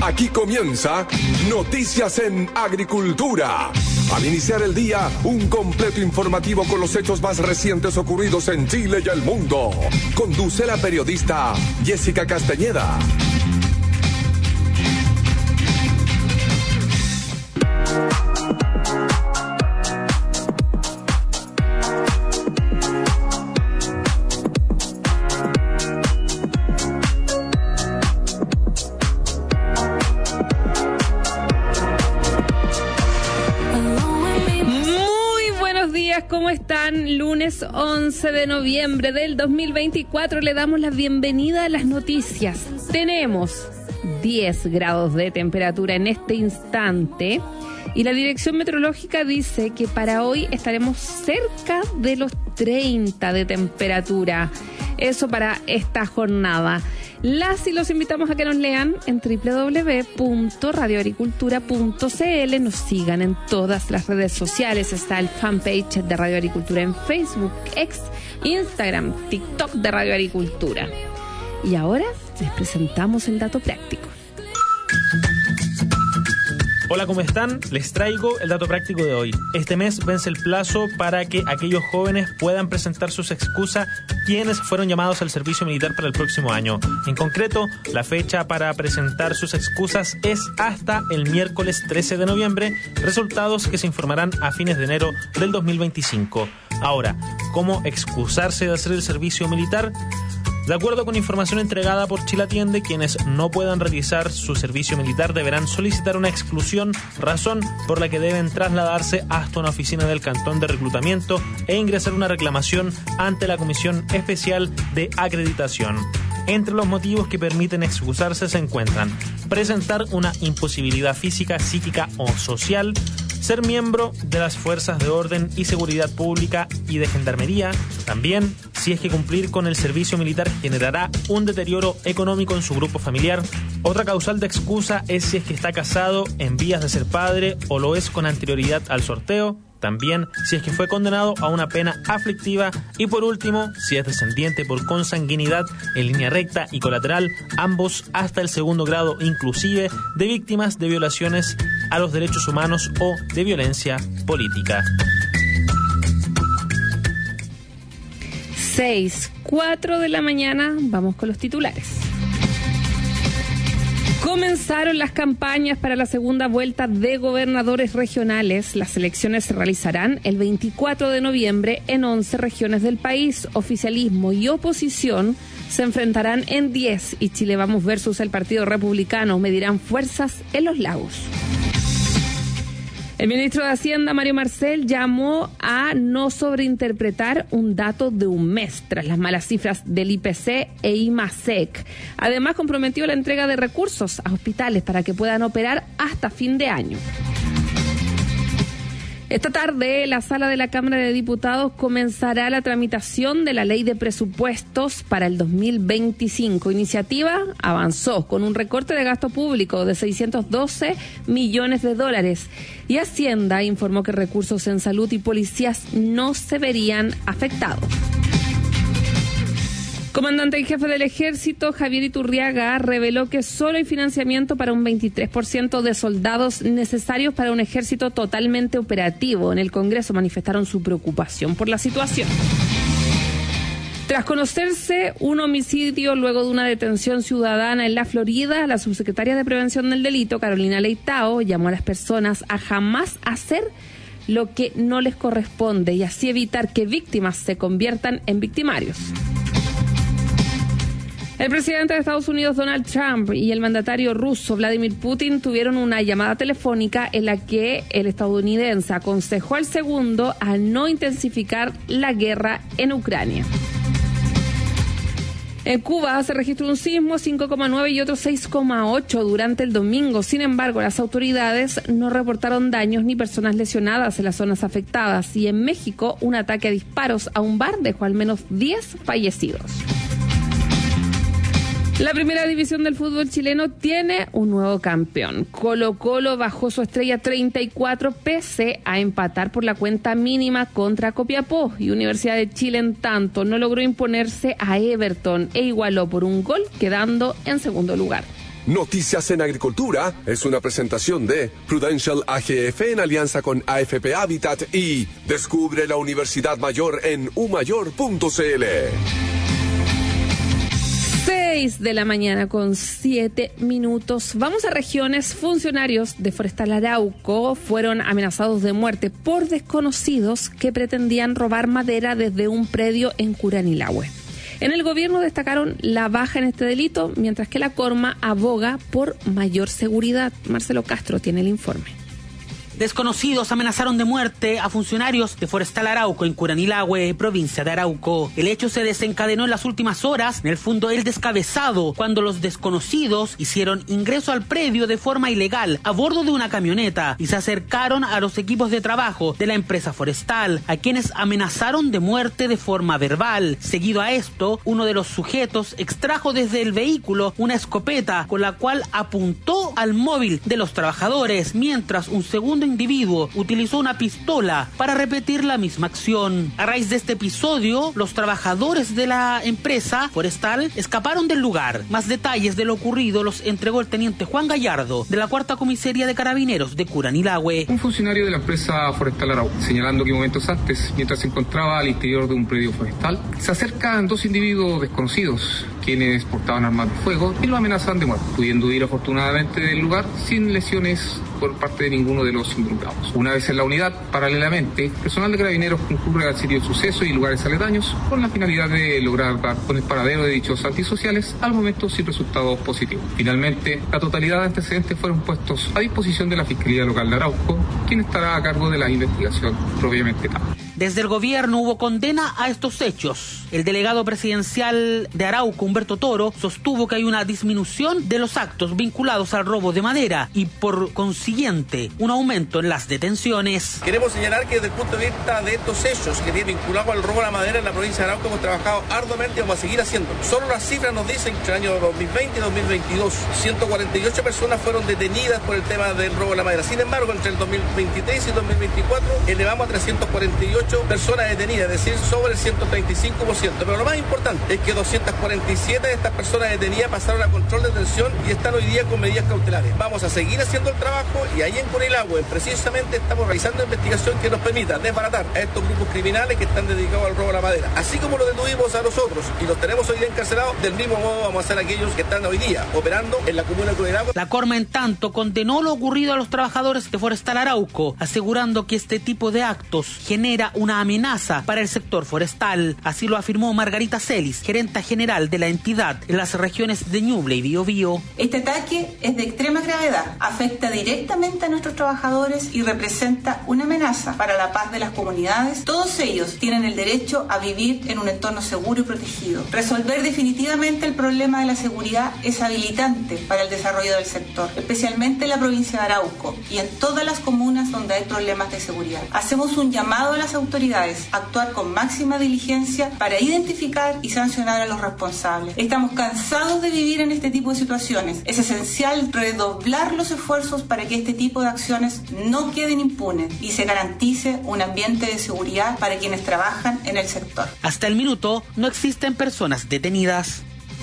Aquí comienza Noticias en Agricultura. Al iniciar el día, un completo informativo con los hechos más recientes ocurridos en Chile y el mundo. Conduce la periodista Jessica Castañeda. ¿Cómo están? Lunes 11 de noviembre del 2024 le damos la bienvenida a las noticias. Tenemos 10 grados de temperatura en este instante y la dirección meteorológica dice que para hoy estaremos cerca de los 30 de temperatura. Eso para esta jornada. Las y los invitamos a que nos lean en www.radioagricultura.cl, nos sigan en todas las redes sociales. Está el fanpage de Radio Agricultura en Facebook, X, Instagram, TikTok de Radio Agricultura. Y ahora les presentamos el dato práctico. Hola, ¿cómo están? Les traigo el dato práctico de hoy. Este mes vence el plazo para que aquellos jóvenes puedan presentar sus excusas quienes fueron llamados al servicio militar para el próximo año. En concreto, la fecha para presentar sus excusas es hasta el miércoles 13 de noviembre, resultados que se informarán a fines de enero del 2025. Ahora, ¿cómo excusarse de hacer el servicio militar? De acuerdo con información entregada por Chile Atiende, quienes no puedan realizar su servicio militar deberán solicitar una exclusión, razón por la que deben trasladarse hasta una oficina del Cantón de Reclutamiento e ingresar una reclamación ante la Comisión Especial de Acreditación. Entre los motivos que permiten excusarse se encuentran presentar una imposibilidad física, psíquica o social, ser miembro de las fuerzas de orden y seguridad pública y de gendarmería, también si es que cumplir con el servicio militar generará un deterioro económico en su grupo familiar. Otra causal de excusa es si es que está casado, en vías de ser padre o lo es con anterioridad al sorteo. También si es que fue condenado a una pena aflictiva y por último, si es descendiente por consanguinidad en línea recta y colateral, ambos hasta el segundo grado inclusive, de víctimas de violaciones a los derechos humanos o de violencia política. 6:04 de la mañana, vamos con los titulares. Comenzaron las campañas para la segunda vuelta de gobernadores regionales. Las elecciones se realizarán el 24 de noviembre en 11 regiones del país. Oficialismo y oposición se enfrentarán en 10 y Chile Vamos versus el Partido Republicano medirán fuerzas en Los Lagos. El ministro de Hacienda, Mario Marcel, llamó a no sobreinterpretar un dato de un mes tras las malas cifras del IPC e IMASEC. Además, comprometió la entrega de recursos a hospitales para que puedan operar hasta fin de año. Esta tarde, la sala de la Cámara de Diputados comenzará la tramitación de la Ley de Presupuestos para el 2025. Iniciativa avanzó con un recorte de gasto público de $612 millones y Hacienda informó que recursos en salud y policías no se verían afectados. Comandante en jefe del Ejército, Javier Iturriaga, reveló que solo hay financiamiento para un 23% de soldados necesarios para un ejército totalmente operativo. En el Congreso manifestaron su preocupación por la situación. Tras conocerse un homicidio luego de una detención ciudadana en la Florida, la subsecretaria de Prevención del Delito, Carolina Leitao, llamó a las personas a jamás hacer lo que no les corresponde y así evitar que víctimas se conviertan en victimarios. El presidente de Estados Unidos, Donald Trump, y el mandatario ruso, Vladimir Putin, tuvieron una llamada telefónica en la que el estadounidense aconsejó al segundo a no intensificar la guerra en Ucrania. En Cuba se registró un sismo 5,9 y otro 6,8 durante el domingo. Sin embargo, las autoridades no reportaron daños ni personas lesionadas en las zonas afectadas. Y en México, un ataque a disparos a un bar dejó al menos 10 fallecidos. La primera división del fútbol chileno tiene un nuevo campeón. Colo-Colo bajó su estrella 34 pese a empatar por la cuenta mínima contra Copiapó. Y Universidad de Chile, en tanto, no logró imponerse a Everton e igualó por un gol, quedando en segundo lugar. Noticias en Agricultura es una presentación de Prudential AGF en alianza con AFP Habitat y descubre la Universidad Mayor en umayor.cl. 6 de la mañana con 7 minutos. Vamos a regiones. Funcionarios de Forestal Arauco fueron amenazados de muerte por desconocidos que pretendían robar madera desde un predio en Curanilahue. En el gobierno destacaron la baja en este delito, mientras que la Corma aboga por mayor seguridad. Marcelo Castro tiene el informe. Desconocidos amenazaron de muerte a funcionarios de Forestal Arauco en Curanilahue, provincia de Arauco. El hecho se desencadenó en las últimas horas en el Fundo El Descabezado, cuando los desconocidos hicieron ingreso al predio de forma ilegal a bordo de una camioneta y se acercaron a los equipos de trabajo de la empresa forestal, a quienes amenazaron de muerte de forma verbal. Seguido a esto, uno de los sujetos extrajo desde el vehículo una escopeta con la cual apuntó al móvil de los trabajadores, mientras un segundo individuo utilizó una pistola para repetir la misma acción. A raíz de este episodio, los trabajadores de la empresa forestal escaparon del lugar. Más detalles de lo ocurrido los entregó el teniente Juan Gallardo, de la 4ª Comisaría de Carabineros de Curanilahue. Un funcionario de la empresa Forestal Arauco, señalando que momentos antes, mientras se encontraba al interior de un predio forestal, se acercan 2 individuos desconocidos, quienes portaban armas de fuego y lo amenazan de muerte, pudiendo huir afortunadamente del lugar sin lesiones por parte de ninguno de los involucrados. Una vez en la unidad, paralelamente, personal de Carabineros concurre al sitio del suceso y lugares aledaños con la finalidad de lograr dar con el paradero de dichos antisociales, al momento sin resultados positivos. Finalmente, la totalidad de antecedentes fueron puestos a disposición de la Fiscalía Local de Arauco, quien estará a cargo de la investigación propiamente tal. Desde el gobierno hubo condena a estos hechos. El delegado presidencial de Arauco, Humberto Toro, sostuvo que hay una disminución de los actos vinculados al robo de madera y, por consiguiente, un aumento en las detenciones. Queremos señalar que desde el punto de vista de estos hechos que vienen vinculados al robo de la madera en la provincia de Arauco, hemos trabajado arduamente y vamos a seguir haciendo. Solo las cifras nos dicen que en el año 2020 y 2022, 148 personas fueron detenidas por el tema del robo de la madera. Sin embargo, entre el 2023 y 2024, elevamos a 348 personas detenidas, es decir, sobre el 135%. Pero lo más importante es que 247 de estas personas detenidas pasaron a control de detención y están hoy día con medidas cautelares. Vamos a seguir haciendo el trabajo y ahí en Curanilahue precisamente estamos realizando investigación que nos permita desbaratar a estos grupos criminales que están dedicados al robo de la madera. Así como lo detuvimos a nosotros y los tenemos hoy día encarcelados, del mismo modo vamos a hacer a aquellos que están hoy día operando en la comuna de Curanilahue. La Corma, en tanto, condenó lo ocurrido a los trabajadores de Forestal Arauco, asegurando que este tipo de actos genera una amenaza para el sector forestal. Así lo afirmó Margarita Celis, gerenta general de la entidad en las regiones de Ñuble y Biobío. Este ataque es de extrema gravedad, afecta directamente a nuestros trabajadores y representa una amenaza para la paz de las comunidades. Todos ellos tienen el derecho a vivir en un entorno seguro y protegido. Resolver definitivamente el problema de la seguridad es habilitante para el desarrollo del sector, especialmente en la provincia de Arauco y en todas las comunas donde hay problemas de seguridad. Hacemos un llamado a las autoridades a actuar con máxima diligencia para identificar y sancionar a los responsables. Estamos cansados de vivir en este tipo de situaciones. Es esencial redoblar los esfuerzos para que este tipo de acciones no queden impunes y se garantice un ambiente de seguridad para quienes trabajan en el sector. Hasta el minuto no existen personas detenidas.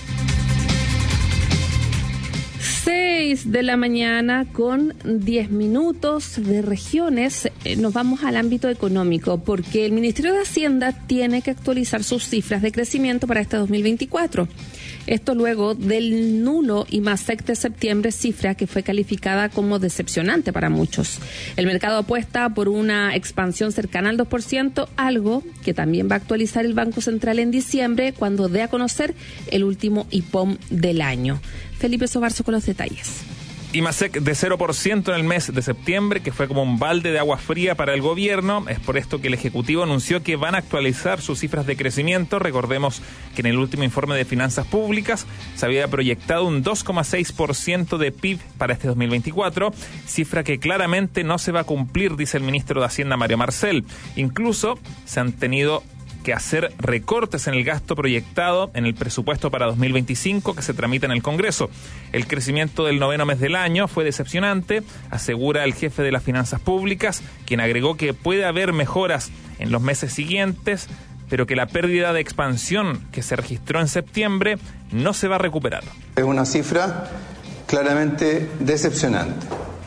6 de la mañana con 10 minutos de regiones. Nos vamos al ámbito económico porque el Ministerio de Hacienda tiene que actualizar sus cifras de crecimiento para este 2024. Esto luego del nulo IMASEC de septiembre, cifra que fue calificada como decepcionante para muchos. El mercado apuesta por una expansión cercana al 2%, algo que también va a actualizar el Banco Central en diciembre cuando dé a conocer el último IPOM del año. Felipe Sobarzo con los detalles. IMASEC de 0% en el mes de septiembre, que fue como un balde de agua fría para el gobierno. Es por esto que el Ejecutivo anunció que van a actualizar sus cifras de crecimiento. Recordemos que en el último informe de finanzas públicas se había proyectado un 2,6% de PIB para este 2024, cifra que claramente no se va a cumplir, dice el ministro de Hacienda, Mario Marcel. Incluso se han tenido que hacer recortes en el gasto proyectado en el presupuesto para 2025 que se tramita en el Congreso. El crecimiento del noveno mes del año fue decepcionante, asegura el jefe de las finanzas públicas, quien agregó que puede haber mejoras en los meses siguientes, pero que la pérdida de expansión que se registró en septiembre no se va a recuperar. Es una cifra claramente decepcionante.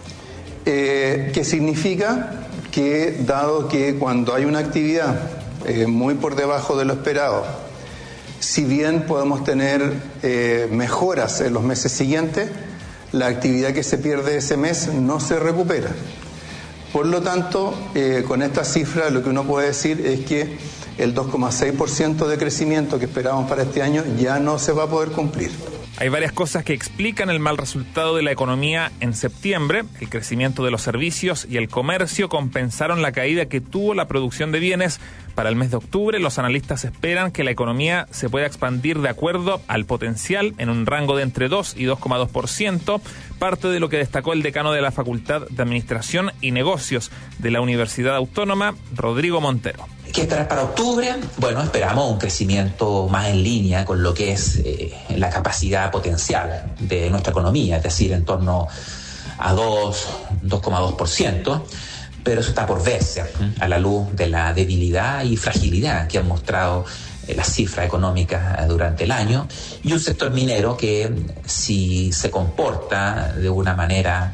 ¿Qué significa? Que dado que cuando hay una actividad muy por debajo de lo esperado, si bien podemos tener mejoras en los meses siguientes, la actividad que se pierde ese mes no se recupera. Por lo tanto, con esta cifra lo que uno puede decir es que el 2,6% de crecimiento que esperábamos para este año ya no se va a poder cumplir. Hay varias cosas que explican el mal resultado de la economía en septiembre. El crecimiento de los servicios y el comercio compensaron la caída que tuvo la producción de bienes. Para el mes de octubre, los analistas esperan que la economía se pueda expandir de acuerdo al potencial en un rango de entre 2 y 2,2%, parte de lo que destacó el decano de la Facultad de Administración y Negocios de la Universidad Autónoma, Rodrigo Montero. ¿Qué esperar para octubre? Bueno, esperamos un crecimiento más en línea con lo que es la capacidad potencial de nuestra economía, es decir, en torno a 2,2%, pero eso está por verse a la luz de la debilidad y fragilidad que han mostrado las cifras económicas durante el año, y un sector minero que, si se comporta de una manera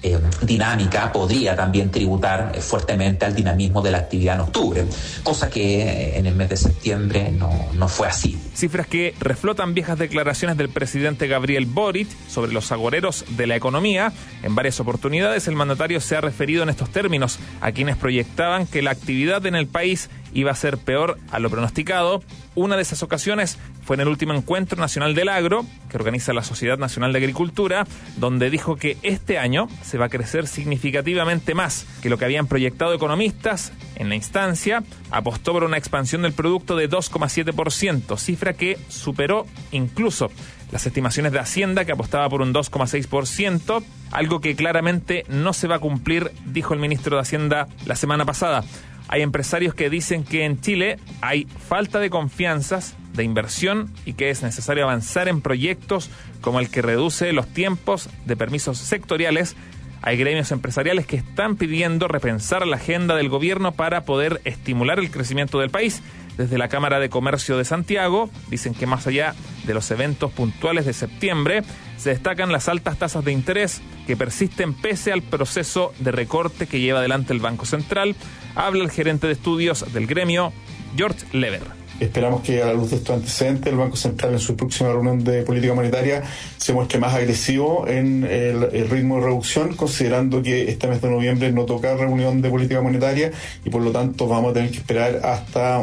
dinámica, podría también tributar fuertemente al dinamismo de la actividad en octubre, cosa que en el mes de septiembre no fue así. Cifras que reflotan viejas declaraciones del presidente Gabriel Boric sobre los agoreros de la economía. En varias oportunidades el mandatario se ha referido en estos términos a quienes proyectaban que la actividad en el país iba a ser peor a lo pronosticado. Una de esas ocasiones fue en el último Encuentro Nacional del Agro, que organiza la Sociedad Nacional de Agricultura, donde dijo que este año se va a crecer significativamente más que lo que habían proyectado economistas. En la instancia, apostó por una expansión del producto de 2,7%, cifra que superó incluso las estimaciones de Hacienda, que apostaba por un 2,6%, algo que claramente no se va a cumplir, dijo el ministro de Hacienda la semana pasada. Hay empresarios que dicen que en Chile hay falta de confianzas, de inversión, y que es necesario avanzar en proyectos como el que reduce los tiempos de permisos sectoriales. Hay gremios empresariales que están pidiendo repensar la agenda del gobierno para poder estimular el crecimiento del país. Desde la Cámara de Comercio de Santiago dicen que más allá de los eventos puntuales de septiembre, se destacan las altas tasas de interés que persisten pese al proceso de recorte que lleva adelante el Banco Central. Habla el gerente de estudios del gremio, George Lever. Esperamos que a la luz de estos antecedentes el Banco Central en su próxima reunión de política monetaria se muestre más agresivo en el ritmo de reducción, considerando que este mes de noviembre no toca reunión de política monetaria y por lo tanto vamos a tener que esperar hasta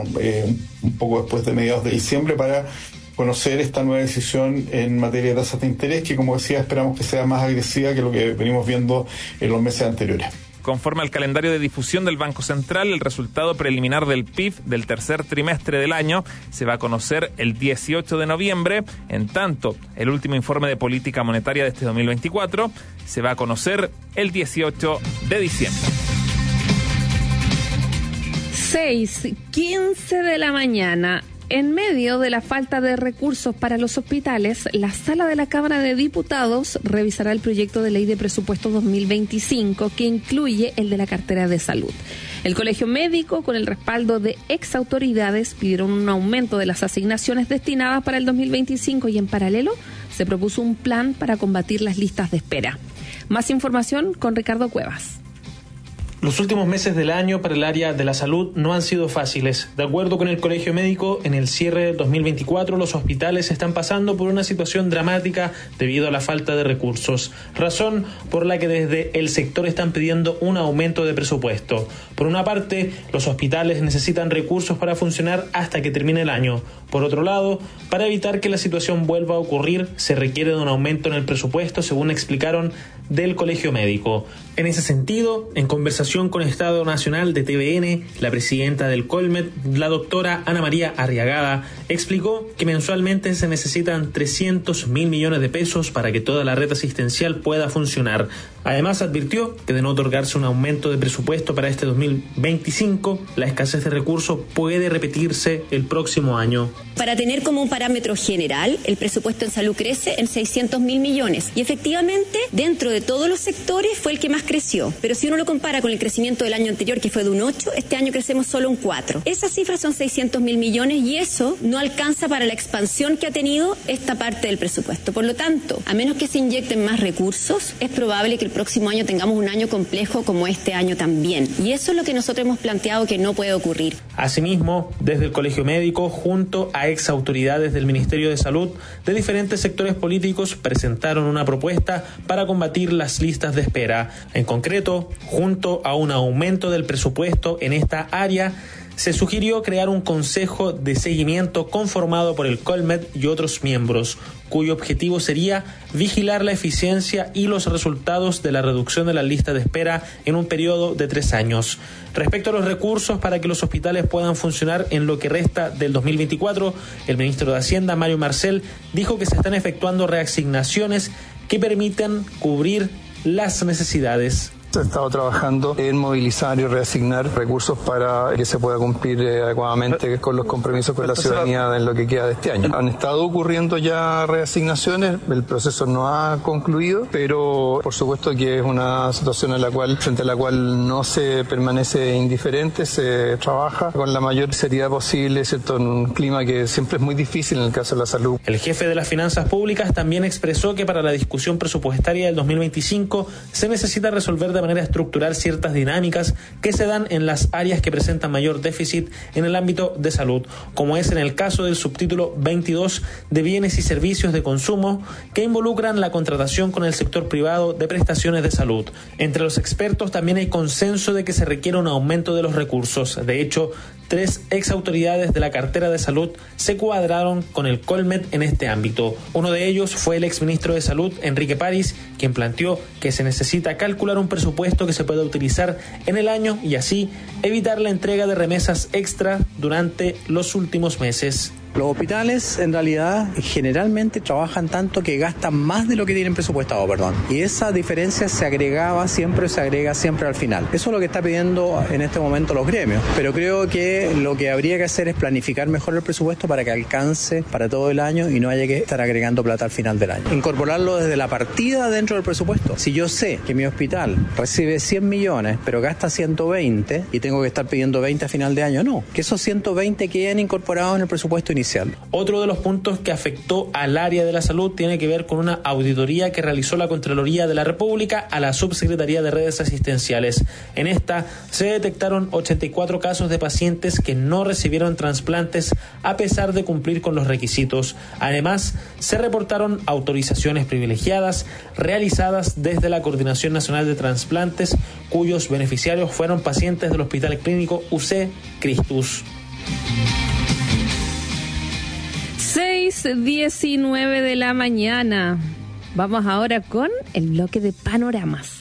un poco después de mediados de diciembre para conocer esta nueva decisión en materia de tasas de interés, que como decía esperamos que sea más agresiva que lo que venimos viendo en los meses anteriores. Conforme al calendario de difusión del Banco Central, el resultado preliminar del PIB del tercer trimestre del año se va a conocer el 18 de noviembre. En tanto, el último informe de política monetaria de este 2024 se va a conocer el 18 de diciembre. 6:15 de la mañana. En medio de la falta de recursos para los hospitales, la Sala de la Cámara de Diputados revisará el proyecto de ley de presupuesto 2025 que incluye el de la cartera de salud. El Colegio Médico, con el respaldo de exautoridades, pidieron un aumento de las asignaciones destinadas para el 2025 y en paralelo se propuso un plan para combatir las listas de espera. Más información con Ricardo Cuevas. Los últimos meses del año para el área de la salud no han sido fáciles. De acuerdo con el Colegio Médico, en el cierre del 2024 los hospitales están pasando por una situación dramática debido a la falta de recursos, razón por la que desde el sector están pidiendo un aumento de presupuesto. Por una parte, los hospitales necesitan recursos para funcionar hasta que termine el año. Por otro lado, para evitar que la situación vuelva a ocurrir, se requiere de un aumento en el presupuesto, según explicaron del Colegio Médico. En ese sentido, en conversación con Estado Nacional de TVN, la presidenta del Colmet, la doctora Ana María Arriagada, explicó que mensualmente se necesitan 300.000 millones de pesos para que toda la red asistencial pueda funcionar. Además, advirtió que de no otorgarse un aumento de presupuesto para este 2025, la escasez de recursos puede repetirse el próximo año. Para tener como un parámetro general, el presupuesto en salud crece en 600.000 millones y efectivamente, dentro de de todos los sectores fue el que más creció, pero si uno lo compara con el crecimiento del año anterior, que fue de un 8, este año crecemos solo un 4. Esas cifras son 600.000 millones y eso no alcanza para la expansión que ha tenido esta parte del presupuesto. Por lo tanto, a menos que se inyecten más recursos, es probable que el próximo año tengamos un año complejo como este año también. Y eso es lo que nosotros hemos planteado que no puede ocurrir. Asimismo, desde el Colegio Médico, junto a ex autoridades del Ministerio de Salud, de diferentes sectores políticos presentaron una propuesta para combatir las listas de espera. En concreto, junto a un aumento del presupuesto en esta área, se sugirió crear un consejo de seguimiento conformado por el Colmed y otros miembros, cuyo objetivo sería vigilar la eficiencia y los resultados de la reducción de la lista de espera en un periodo de 3 años. Respecto a los recursos para que los hospitales puedan funcionar en lo que resta del 2024, el ministro de Hacienda, Mario Marcel, dijo que se están efectuando reasignaciones que permiten cubrir las necesidades. Se ha estado trabajando en movilizar y reasignar recursos para que se pueda cumplir adecuadamente con los compromisos con la ciudadanía en lo que queda de este año. Han estado ocurriendo ya reasignaciones, el proceso no ha concluido, pero por supuesto que es una situación frente a la cual no se permanece indiferente, se trabaja con la mayor seriedad posible, ¿cierto?, en un clima que siempre es muy difícil en el caso de la salud. El jefe de las finanzas públicas también expresó que para la discusión presupuestaria del 2025 se necesita resolver de manera estructural ciertas dinámicas que se dan en las áreas que presentan mayor déficit en el ámbito de salud, como es en el caso del subtítulo 22 de bienes y servicios de consumo que involucran la contratación con el sector privado de prestaciones de salud. Entre los expertos también hay consenso de que se requiere un aumento de los recursos. De hecho, 3 ex autoridades de la cartera de salud se cuadraron con el Colmed en este ámbito. Uno de ellos fue el exministro de Salud, Enrique París, quien planteó que se necesita calcular un presupuesto que se pueda utilizar en el año y así evitar la entrega de remesas extra durante los últimos meses. Los hospitales en realidad generalmente trabajan tanto que gastan más de lo que tienen presupuestado, y esa diferencia se agrega siempre al final. Eso es lo que está pidiendo en este momento los gremios, pero creo que lo que habría que hacer es planificar mejor el presupuesto para que alcance para todo el año y no haya que estar agregando plata al final del año. Incorporarlo desde la partida dentro del presupuesto. Si yo sé que mi hospital recibe 100 millones pero gasta 120 y tengo que estar pidiendo 20 a final de año, no, que esos 120 queden incorporados en el presupuesto inicial. Otro de los puntos que afectó al área de la salud tiene que ver con una auditoría que realizó la Contraloría de la República a la Subsecretaría de Redes Asistenciales. En esta se detectaron 84 casos de pacientes que no recibieron trasplantes a pesar de cumplir con los requisitos. Además, se reportaron autorizaciones privilegiadas realizadas desde la Coordinación Nacional de Trasplantes, cuyos beneficiarios fueron pacientes del Hospital Clínico UC Christus. 6:19 de la mañana. Vamos ahora con el bloque de panoramas.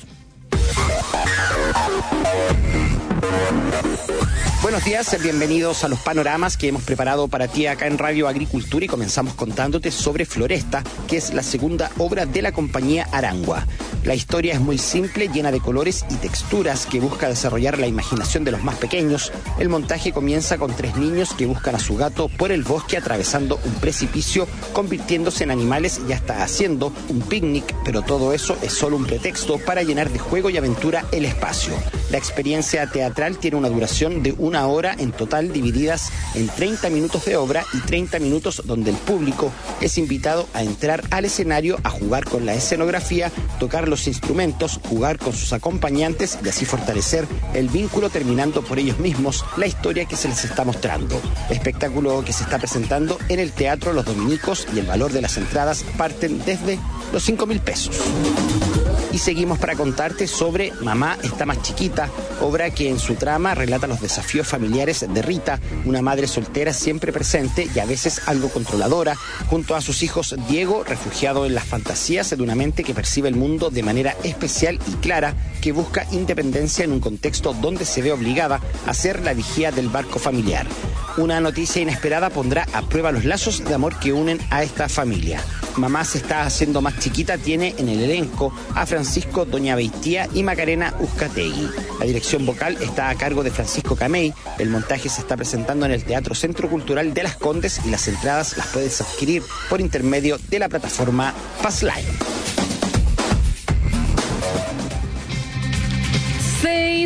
Buenos días, bienvenidos a los panoramas que hemos preparado para ti acá en Radio Agricultura y comenzamos contándote sobre Floresta, que es la segunda obra de la compañía Arangua. La historia es muy simple, llena de colores y texturas que busca desarrollar la imaginación de los más pequeños. El montaje comienza con 3 niños que buscan a su gato por el bosque atravesando un precipicio, convirtiéndose en animales y hasta haciendo un picnic, pero todo eso es solo un pretexto para llenar de juego y aventura el espacio. La experiencia teatral tiene una duración de 1 hora en total, divididas en 30 minutos de obra y 30 minutos donde el público es invitado a entrar al escenario, a jugar con la escenografía, tocar los instrumentos, jugar con sus acompañantes y así fortalecer el vínculo, terminando por ellos mismos la historia que se les está mostrando. Espectáculo que se está presentando en el Teatro Los Dominicos y el valor de las entradas parten desde los 5.000 pesos. Y seguimos para contarte sobre Mamá está más chiquita, obra que en su trama relata los desafíos familiares de Rita, una madre soltera siempre presente y a veces algo controladora, junto a sus hijos Diego, refugiado en las fantasías de una mente que percibe el mundo de manera especial y clara, que busca independencia en un contexto donde se ve obligada a ser la vigía del barco familiar. Una noticia inesperada pondrá a prueba los lazos de amor que unen a esta familia. Mamá se está haciendo más chiquita tiene en el elenco a Francisco Doña Beitía y Macarena Uzcategui. La dirección vocal está a cargo de Francisco Camey. El montaje se está presentando en el Teatro Centro Cultural de Las Condes y las entradas las puedes adquirir por intermedio de la plataforma Passline.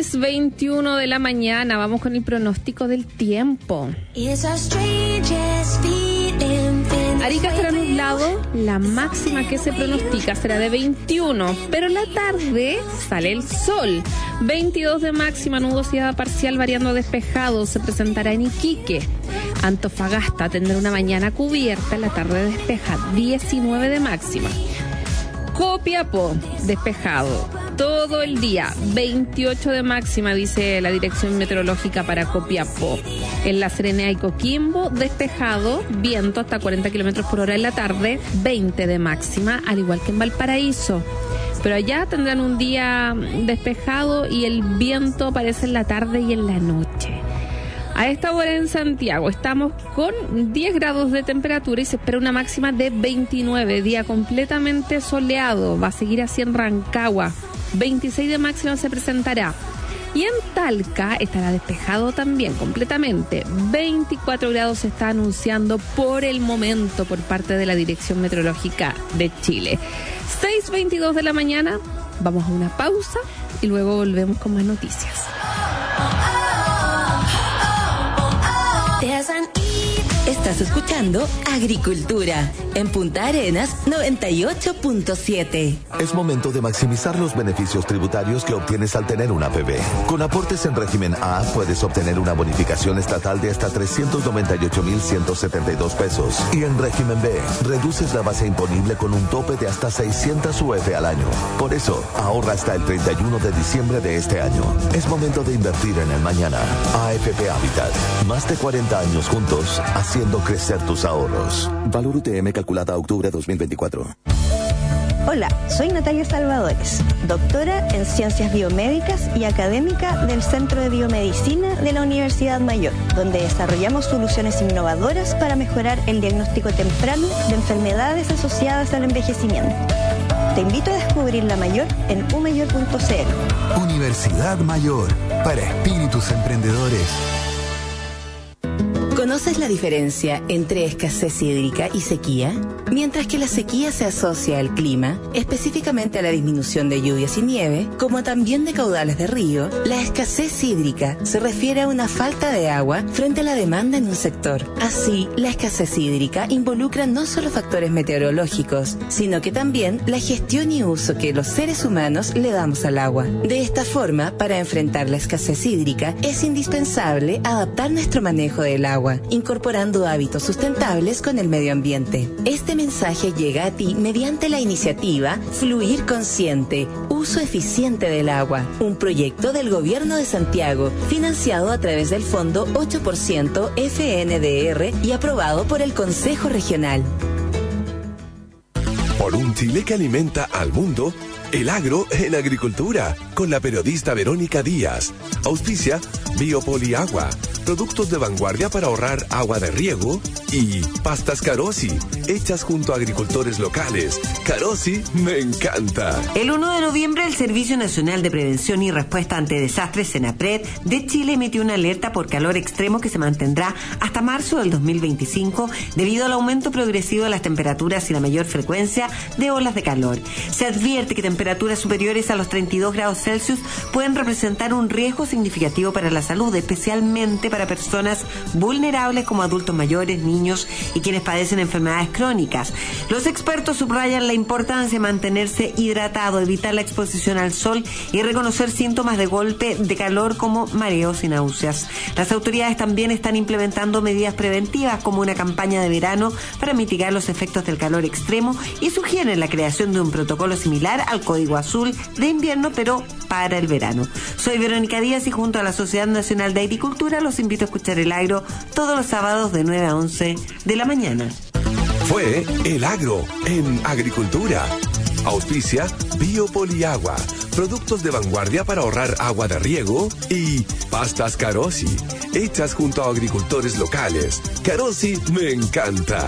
6:21 de la mañana. Vamos con el pronóstico del tiempo. Arica estará nublado, la máxima que se pronostica será de 21, pero en la tarde sale el sol. 22 de máxima, nubosidad parcial variando despejado, se presentará en Iquique. Antofagasta tendrá una mañana cubierta, en la tarde despeja, 19 de máxima. Copiapó, despejado todo el día, 28 de máxima, dice la Dirección Meteorológica para Copiapó. En La Serena y Coquimbo, despejado, viento hasta 40 kilómetros por hora en la tarde, 20 de máxima, al igual que en Valparaíso. Pero allá tendrán un día despejado y el viento aparece en la tarde y en la noche. A esta hora en Santiago estamos con 10 grados de temperatura y se espera una máxima de 29, día completamente soleado, va a seguir así en Rancagua, 26 de máxima se presentará. Y en Talca estará despejado también completamente, 24 grados se está anunciando por el momento por parte de la Dirección Meteorológica de Chile. 6:22 de la mañana, vamos a una pausa y luego volvemos con más noticias. Estás escuchando Agricultura en Punta Arenas 98.7. Es momento de maximizar los beneficios tributarios que obtienes al tener una APB. Con aportes en régimen A puedes obtener una bonificación estatal de hasta 398,172 pesos. Y en régimen B reduces la base imponible con un tope de hasta 600 UF al año. Por eso, ahorra hasta el 31 de diciembre de este año. Es momento de invertir en el mañana. AFP Habitat. Más de 40 años juntos, haciendo crecer tus ahorros. Valor UTM calculada a octubre 2024. Hola, soy Natalia Salvadores, doctora en Ciencias Biomédicas y académica del Centro de Biomedicina de la Universidad Mayor, donde desarrollamos soluciones innovadoras para mejorar el diagnóstico temprano de enfermedades asociadas al envejecimiento. Te invito a descubrir la Mayor en umayor.cl. Universidad Mayor, para espíritus emprendedores. ¿Conoces la diferencia entre escasez hídrica y sequía? Mientras que la sequía se asocia al clima, específicamente a la disminución de lluvias y nieve, como también de caudales de río, la escasez hídrica se refiere a una falta de agua frente a la demanda en un sector. Así, la escasez hídrica involucra no solo factores meteorológicos, sino que también la gestión y uso que los seres humanos le damos al agua. De esta forma, para enfrentar la escasez hídrica, es indispensable adaptar nuestro manejo del agua, incorporando hábitos sustentables con el medio ambiente. Este mensaje llega a ti mediante la iniciativa Fluir Consciente, Uso Eficiente del Agua, un proyecto del Gobierno de Santiago, financiado a través del Fondo 8% FNDR y aprobado por el Consejo Regional. Por un Chile que alimenta al mundo, el agro en agricultura, con la periodista Verónica Díaz. Auspicia Biopoliagua, productos de vanguardia para ahorrar agua de riego, y pastas Carosi, hechas junto a agricultores locales. Carosi me encanta. El 1 de noviembre, el Servicio Nacional de Prevención y Respuesta ante Desastres, SENAPRED, de Chile emitió una alerta por calor extremo que se mantendrá hasta marzo del 2025 debido al aumento progresivo de las temperaturas y la mayor frecuencia de olas de calor. Se advierte que temperaturas superiores a los 32 grados Celsius pueden representar un riesgo significativo para la salud, especialmente para personas vulnerables como adultos mayores, niños y quienes padecen enfermedades crónicas. Los expertos subrayan la importancia de mantenerse hidratado, evitar la exposición al sol y reconocer síntomas de golpe de calor como mareos y náuseas. Las autoridades también están implementando medidas preventivas como una campaña de verano para mitigar los efectos del calor extremo y sugieren la creación de un protocolo similar al Código Azul de invierno, pero para el verano. Soy Verónica Díaz y junto a la Sociedad Nacional de Agricultura los invito a escuchar El Agro todos los sábados de 9 a 11 de la mañana. Fue El Agro en Agricultura. Auspicia Biopoliagua, productos de vanguardia para ahorrar agua de riego, y pastas Carosi, hechas junto a agricultores locales. Carosi me encanta.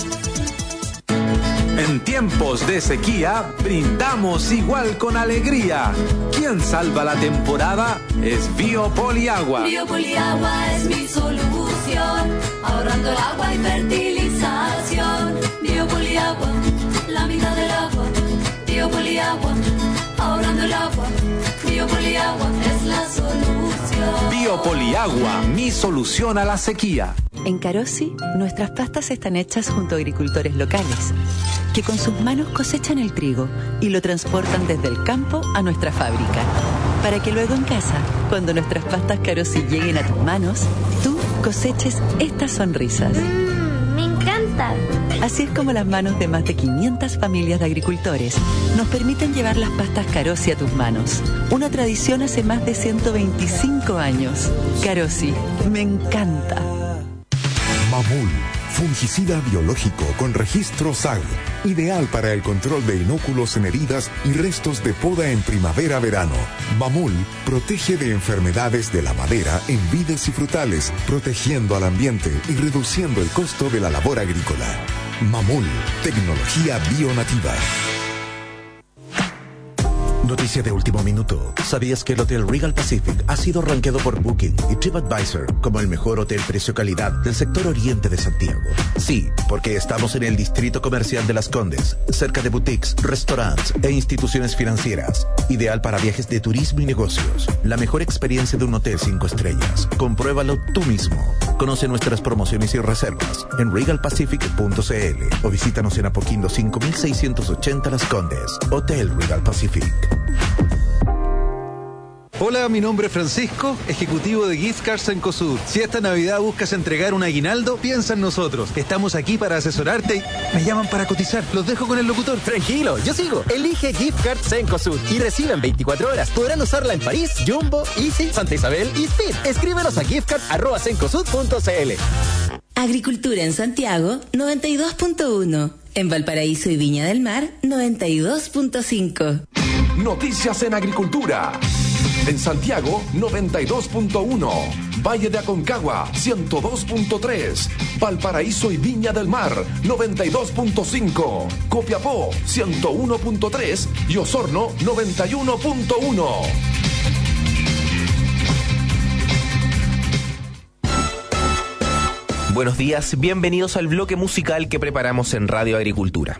En tiempos de sequía, brindamos igual con alegría. Quien salva la temporada es Biopoliagua. Biopoliagua es mi solución, ahorrando el agua y fertilización. Biopoliagua, la mitad del agua. Biopoliagua, ahorrando el agua. Biopoliagua es la solución. Biopoliagua, mi solución a la sequía. En Carosi, nuestras pastas están hechas junto a agricultores locales, que con sus manos cosechan el trigo y lo transportan desde el campo a nuestra fábrica, para que luego en casa, cuando nuestras pastas Carosi lleguen a tus manos, tú coseches estas sonrisas. ¡Me encanta! Así es como las manos de más de 500 familias de agricultores nos permiten llevar las pastas Carosi a tus manos. Una tradición hace más de 125 años. Carosi, me encanta. Mamul, fungicida biológico con registro SAG, ideal para el control de inóculos en heridas y restos de poda en primavera-verano. Mamul protege de enfermedades de la madera en vides y frutales, protegiendo al ambiente y reduciendo el costo de la labor agrícola. Mamul, tecnología bionativa. Noticia de último minuto. ¿Sabías que el Hotel Regal Pacific ha sido rankeado por Booking y TripAdvisor como el mejor hotel precio-calidad del sector oriente de Santiago? Sí, porque estamos en el distrito comercial de Las Condes, cerca de boutiques, restaurantes e instituciones financieras. Ideal para viajes de turismo y negocios. La mejor experiencia de un hotel 5 estrellas. Compruébalo tú mismo. Conoce nuestras promociones y reservas en regalpacific.cl o visítanos en Apoquindo 5680 Las Condes. Hotel Regal Pacific. Hola, mi nombre es Francisco, ejecutivo de Gift Cards Cencosud. Si esta Navidad buscas entregar un aguinaldo, piensa en nosotros. Estamos aquí para asesorarte y me llaman para cotizar. Los dejo con el locutor. Tranquilo, yo sigo. Elige Gift Cards Cencosud y reciben 24 horas. Podrán usarla en París, Jumbo, Easy, Santa Isabel y Speed. Escríbenos a giftcards@cencosud.cl. Agricultura en Santiago, 92.1. En Valparaíso y Viña del Mar, 92.5. Noticias en agricultura. En Santiago, 92.1. Valle de Aconcagua, 102.3. Valparaíso y Viña del Mar, 92.5. Copiapó, 101.3. Y Osorno, 91.1. Buenos días, bienvenidos al bloque musical que preparamos en Radio Agricultura.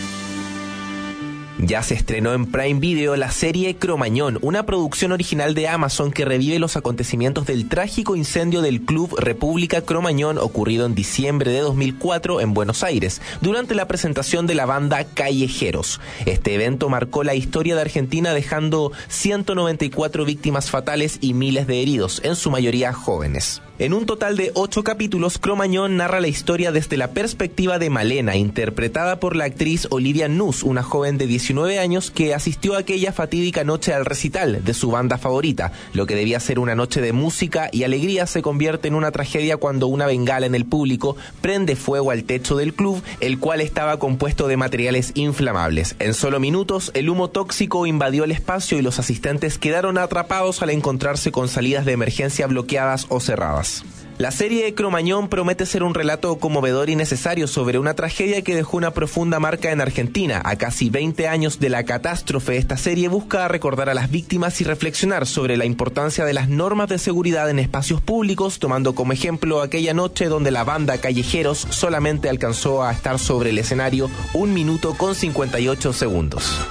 Ya se estrenó en Prime Video la serie Cromañón, una producción original de Amazon que revive los acontecimientos del trágico incendio del Club República Cromañón ocurrido en diciembre de 2004 en Buenos Aires, durante la presentación de la banda Callejeros. Este evento marcó la historia de Argentina, dejando 194 víctimas fatales y miles de heridos, en su mayoría jóvenes. En un total de 8 capítulos, Cromañón narra la historia desde la perspectiva de Malena, interpretada por la actriz Olivia Nuss, una joven de 19 años que asistió a aquella fatídica noche al recital de su banda favorita. Lo que debía ser una noche de música y alegría se convierte en una tragedia cuando una bengala en el público prende fuego al techo del club, el cual estaba compuesto de materiales inflamables. En solo minutos, el humo tóxico invadió el espacio y los asistentes quedaron atrapados al encontrarse con salidas de emergencia bloqueadas o cerradas. La serie Cromañón promete ser un relato conmovedor y necesario sobre una tragedia que dejó una profunda marca en Argentina. A casi 20 años de la catástrofe, esta serie busca recordar a las víctimas y reflexionar sobre la importancia de las normas de seguridad en espacios públicos, tomando como ejemplo aquella noche donde la banda Callejeros solamente alcanzó a estar sobre el escenario 1 minuto con 58 segundos.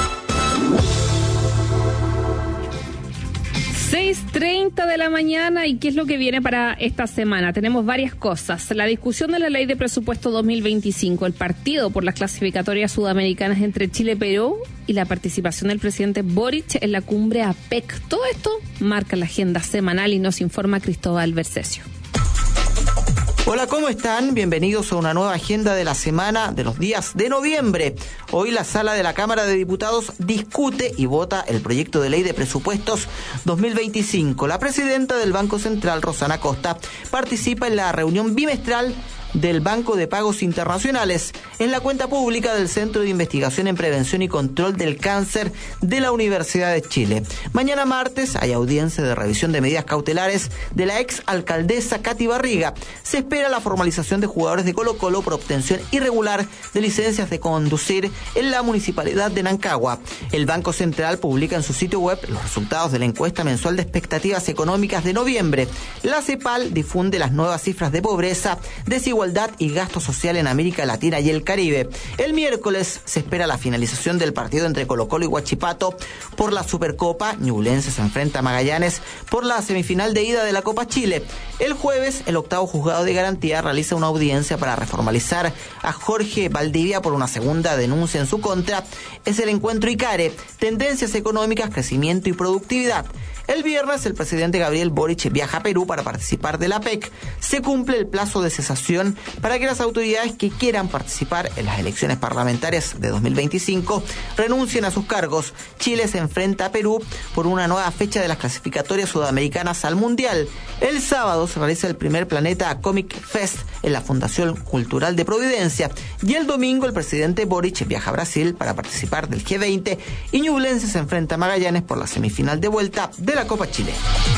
6:30 de la mañana. ¿Y qué es lo que viene para esta semana? Tenemos varias cosas. La discusión de la ley de presupuesto 2025, el partido por las clasificatorias sudamericanas entre Chile y Perú y la participación del presidente Boric en la cumbre APEC. Todo esto marca la agenda semanal y nos informa Cristóbal Bercesio. Hola, ¿cómo están? Bienvenidos a una nueva agenda de la semana de los días de noviembre. Hoy la sala de la Cámara de Diputados discute y vota el proyecto de ley de presupuestos 2025. La presidenta del Banco Central, Rosana Costa, participa en la reunión bimestral del Banco de Pagos Internacionales en la cuenta pública del Centro de Investigación en Prevención y Control del Cáncer de la Universidad de Chile. Mañana martes hay audiencia de revisión de medidas cautelares de la ex alcaldesa Katy Barriga. Se espera la formalización de jugadores de Colo-Colo por obtención irregular de licencias de conducir en la municipalidad de Nancagua. El Banco Central publica en su sitio web los resultados de la encuesta mensual de expectativas económicas de noviembre. La CEPAL difunde las nuevas cifras de pobreza, desigualdad Igualdad y Gasto Social en América Latina y el Caribe. El miércoles se espera la finalización del partido entre Colo-Colo y Huachipato por la Supercopa. Ñublense se enfrenta a Magallanes por la semifinal de ida de la Copa Chile. El jueves, el octavo juzgado de garantía realiza una audiencia para reformalizar a Jorge Valdivia por una segunda denuncia en su contra. Es el encuentro ICARE, tendencias económicas, crecimiento y productividad. El viernes, el presidente Gabriel Boric viaja a Perú para participar de la PEC. Se cumple el plazo de cesación para que las autoridades que quieran participar en las elecciones parlamentarias de 2025 renuncien a sus cargos. Chile se enfrenta a Perú por una nueva fecha de las clasificatorias sudamericanas al Mundial. El sábado se realiza el primer Planeta Comic Fest en la Fundación Cultural de Providencia. Y el domingo, el presidente Boric viaja a Brasil para participar del G20 y Ñublense se enfrenta a Magallanes por la semifinal de vuelta de la Copa Chile.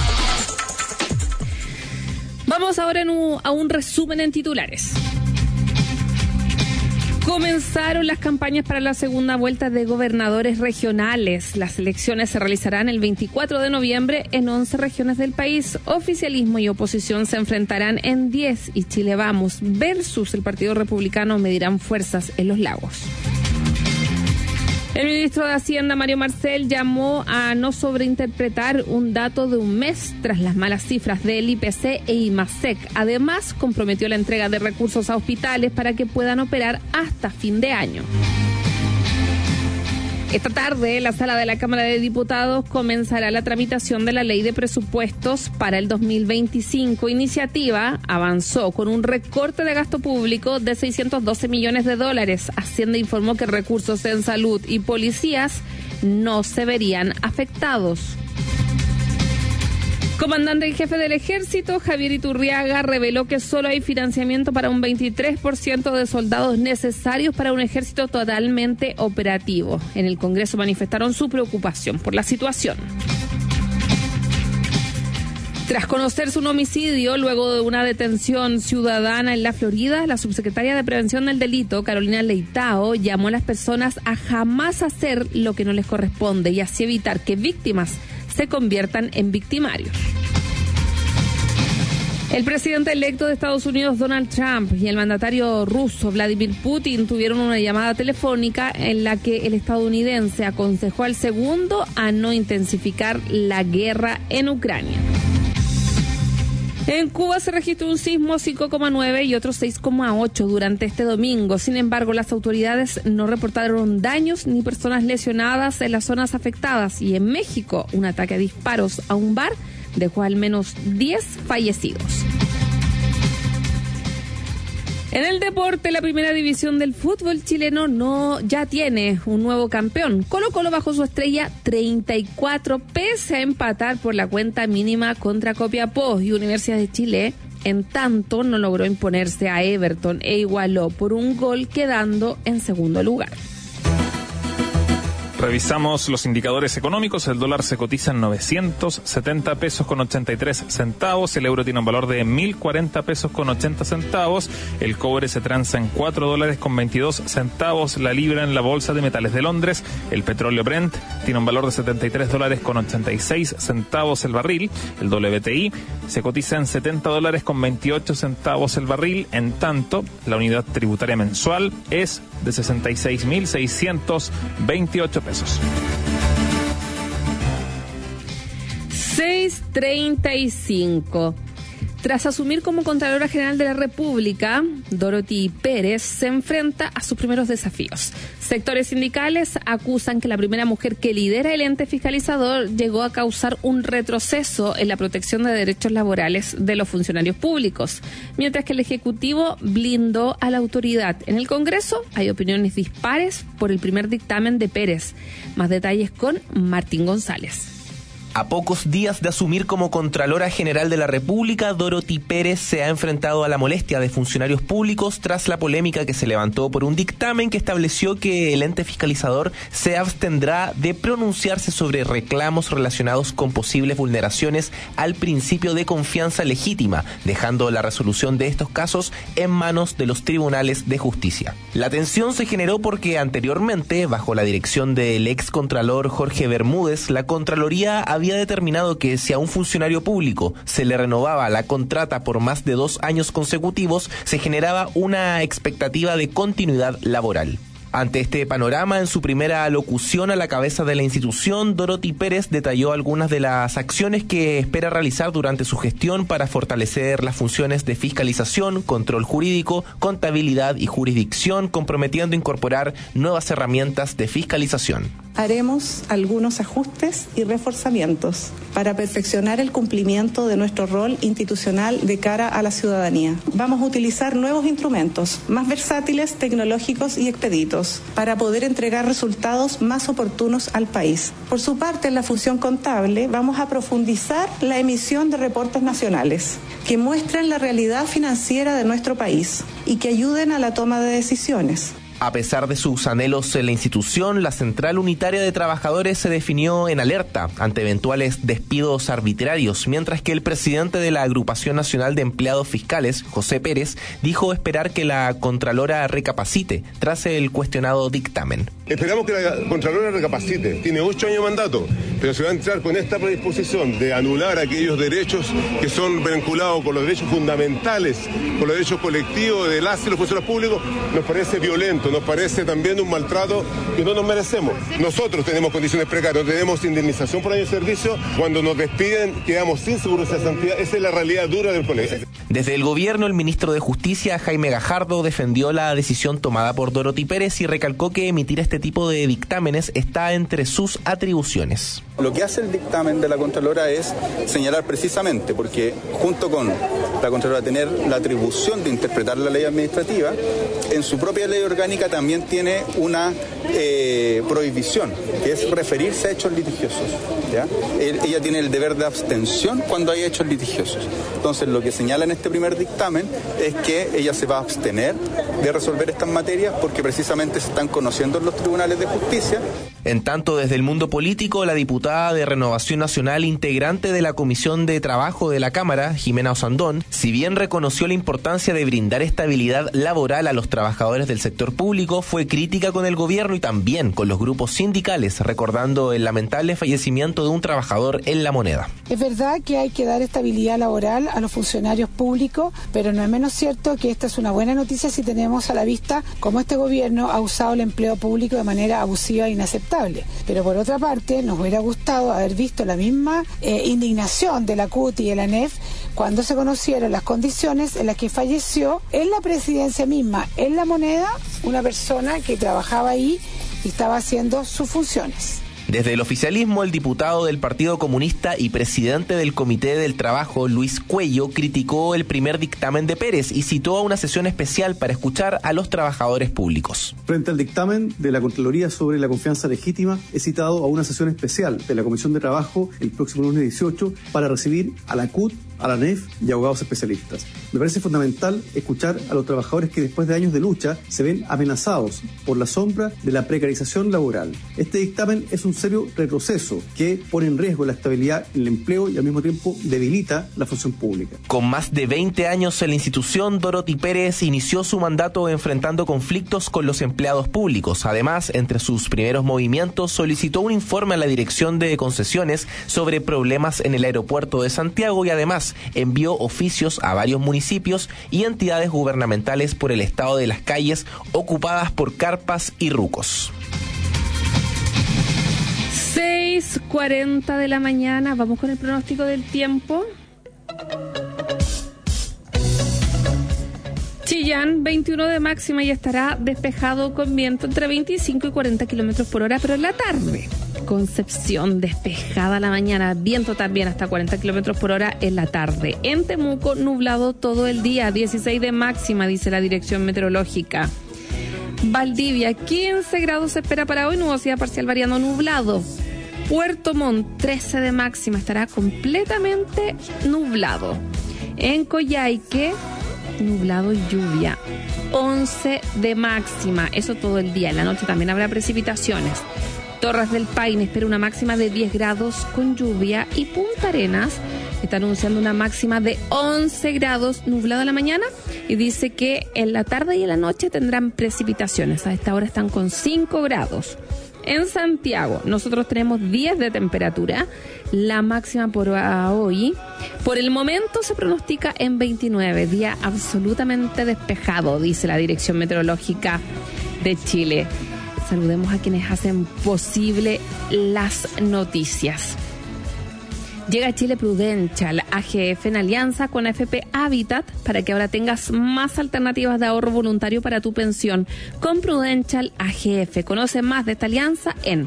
Vamos ahora a un resumen en titulares. Comenzaron las campañas para la segunda vuelta de gobernadores regionales. Las elecciones se realizarán el 24 de noviembre en 11 regiones del país. Oficialismo y oposición se enfrentarán en 10 y Chile Vamos versus el Partido Republicano medirán fuerzas en Los Lagos. El ministro de Hacienda, Mario Marcel, llamó a no sobreinterpretar un dato de un mes tras las malas cifras del IPC e IMASEC. Además, comprometió la entrega de recursos a hospitales para que puedan operar hasta fin de año. Esta tarde, la sala de la Cámara de Diputados comenzará la tramitación de la Ley de Presupuestos para el 2025. Iniciativa avanzó con un recorte de gasto público de $612 millones. Hacienda informó que recursos en salud y policías no se verían afectados. Comandante en jefe del Ejército, Javier Iturriaga, reveló que solo hay financiamiento para un 23% de soldados necesarios para un ejército totalmente operativo. En el Congreso manifestaron su preocupación por la situación. Tras conocerse un homicidio luego de una detención ciudadana en la Florida, la subsecretaria de Prevención del Delito, Carolina Leitao, llamó a las personas a jamás hacer lo que no les corresponde y así evitar que víctimas se conviertan en victimarios. El presidente electo de Estados Unidos, Donald Trump, y el mandatario ruso, Vladimir Putin, tuvieron una llamada telefónica en la que el estadounidense aconsejó al segundo a no intensificar la guerra en Ucrania. En Cuba se registró un sismo 5,9 y otro 6,8 durante este domingo. Sin embargo, las autoridades no reportaron daños ni personas lesionadas en las zonas afectadas. Y en México, un ataque a disparos a un bar dejó al menos 10 fallecidos. En el deporte, la primera división del fútbol chileno ya tiene un nuevo campeón. Colo-Colo bajó su estrella 34 pese a empatar por la cuenta mínima contra Copiapó, y Universidad de Chile, en tanto, no logró imponerse a Everton e igualó por un gol, quedando en segundo lugar. Revisamos los indicadores económicos. El dólar se cotiza en 970 pesos con 83 centavos. El euro tiene un valor de 1.040 pesos con 80 centavos. El cobre se transa en 4 dólares con 22 centavos. La libra en la Bolsa de Metales de Londres. El petróleo Brent tiene un valor de 73 dólares con 86 centavos el barril. El WTI se cotiza en 70 dólares con 28 centavos el barril. En tanto, la unidad tributaria mensual es de 66.628 pesos. 6:35. Tras asumir como Contralora General de la República, Dorothy Pérez se enfrenta a sus primeros desafíos. Sectores sindicales acusan que la primera mujer que lidera el ente fiscalizador llegó a causar un retroceso en la protección de derechos laborales de los funcionarios públicos, mientras que el Ejecutivo blindó a la autoridad. En el Congreso hay opiniones dispares por el primer dictamen de Pérez. Más detalles con Martín González. A pocos días de asumir como Contralora General de la República, Dorothy Pérez se ha enfrentado a la molestia de funcionarios públicos tras la polémica que se levantó por un dictamen que estableció que el ente fiscalizador se abstendrá de pronunciarse sobre reclamos relacionados con posibles vulneraciones al principio de confianza legítima, dejando la resolución de estos casos en manos de los tribunales de justicia. La tensión se generó porque anteriormente, bajo la dirección del ex Contralor Jorge Bermúdez, la Contraloría había había determinado que si a un funcionario público se le renovaba la contrata por más de 2 años consecutivos, se generaba una expectativa de continuidad laboral. Ante este panorama, en su primera locución a la cabeza de la institución, Dorothy Pérez detalló algunas de las acciones que espera realizar durante su gestión para fortalecer las funciones de fiscalización, control jurídico, contabilidad y jurisdicción, comprometiendo incorporar nuevas herramientas de fiscalización. Haremos algunos ajustes y reforzamientos para perfeccionar el cumplimiento de nuestro rol institucional de cara a la ciudadanía. Vamos a utilizar nuevos instrumentos, más versátiles, tecnológicos y expeditos, para poder entregar resultados más oportunos al país. Por su parte, en la función contable, vamos a profundizar la emisión de reportes nacionales que muestren la realidad financiera de nuestro país y que ayuden a la toma de decisiones. A pesar de sus anhelos en la institución, la Central Unitaria de Trabajadores se definió en alerta ante eventuales despidos arbitrarios, mientras que el presidente de la Agrupación Nacional de Empleados Fiscales, José Pérez, dijo esperar que la Contralora recapacite tras el cuestionado dictamen. Esperamos que la Contralora recapacite. Tiene 8 años de mandato, pero se va a entrar con esta predisposición de anular aquellos derechos que son vinculados con los derechos fundamentales, con los derechos colectivos de las y los funcionarios públicos. Nos parece violento, nos parece también un maltrato que no nos merecemos. Nosotros tenemos condiciones precarias, no tenemos indemnización por año de servicio. Cuando nos despiden, quedamos sin seguridad de cesantía. Esa es la realidad dura del colegio. Desde el gobierno, el ministro de Justicia, Jaime Gajardo, defendió la decisión tomada por Dorothy Pérez y recalcó que emitir este tipo de dictámenes está entre sus atribuciones. Lo que hace el dictamen de la Contralora es señalar precisamente, porque junto con la Contralora tener la atribución de interpretar la ley administrativa, en su propia ley orgánica también tiene una prohibición, que es referirse a hechos litigiosos. ¿Ya? Ella tiene el deber de abstención cuando hay hechos litigiosos. Entonces, lo que señala en este primer dictamen es que ella se va a abstener de resolver estas materias porque precisamente se están conociendo en los tribunales de justicia. En tanto, desde el mundo político, la diputada de Renovación Nacional, integrante de la Comisión de Trabajo de la Cámara, Jimena Osandón, si bien reconoció la importancia de brindar estabilidad laboral a los trabajadores del sector público, fue crítica con el gobierno y también con los grupos sindicales, recordando el lamentable fallecimiento de un trabajador en La Moneda. Es verdad que hay que dar estabilidad laboral a los funcionarios públicos, pero no es menos cierto que esta es una buena noticia si tenemos a la vista cómo este gobierno ha usado el empleo público de manera abusiva e inaceptable. Pero por otra parte, nos hubiera gustado haber visto la misma indignación de la CUT y de la ANEF cuando se conocieron las condiciones en las que falleció en la presidencia misma, en La Moneda, una persona que trabajaba ahí y estaba haciendo sus funciones. Desde el oficialismo, el diputado del Partido Comunista y presidente del Comité del Trabajo, Luis Cuello, criticó el primer dictamen de Pérez y citó a una sesión especial para escuchar a los trabajadores públicos. Frente al dictamen de la Contraloría sobre la confianza legítima, he citado a una sesión especial de la Comisión de Trabajo el próximo lunes 18 para recibir a la CUT, a la ANEF y abogados especialistas. Me parece fundamental escuchar a los trabajadores que después de años de lucha se ven amenazados por la sombra de la precarización laboral. Este dictamen es un serio retroceso que pone en riesgo la estabilidad en el empleo y al mismo tiempo debilita la función pública. Con más de 20 años en la institución, Dorothy Pérez inició su mandato enfrentando conflictos con los empleados públicos. Además, entre sus primeros movimientos, solicitó un informe a la Dirección de Concesiones sobre problemas en el aeropuerto de Santiago y además envió oficios a varios municipios y entidades gubernamentales por el estado de las calles ocupadas por carpas y rucos. 6:40 de la mañana, vamos con el pronóstico del tiempo. Chillán, 21 de máxima y estará despejado con viento entre 25 y 40 kilómetros por hora, pero en la tarde. Concepción, despejada la mañana, viento también hasta 40 kilómetros por hora en la tarde. En Temuco, nublado todo el día, 16 de máxima, dice la dirección meteorológica. Valdivia, 15 grados se espera para hoy, nubosidad parcial variando nublado. Puerto Montt, 13 de máxima, estará completamente nublado. En Coyhaique, nublado y lluvia, 11 de máxima, eso todo el día. En la noche también habrá precipitaciones. Torres del Paine espera una máxima de 10 grados con lluvia y Punta Arenas está anunciando una máxima de 11 grados, nublado en la mañana y dice que en la tarde y en la noche tendrán precipitaciones. A esta hora están con 5 grados. En Santiago, nosotros tenemos 10 de temperatura, la máxima por hoy. Por el momento se pronostica en 29, día absolutamente despejado, dice la Dirección Meteorológica de Chile. Saludemos a quienes hacen posible las noticias. Llega a Chile Prudential AGF en alianza con AFP Habitat para que ahora tengas más alternativas de ahorro voluntario para tu pensión con Prudential AGF. Conoce más de esta alianza en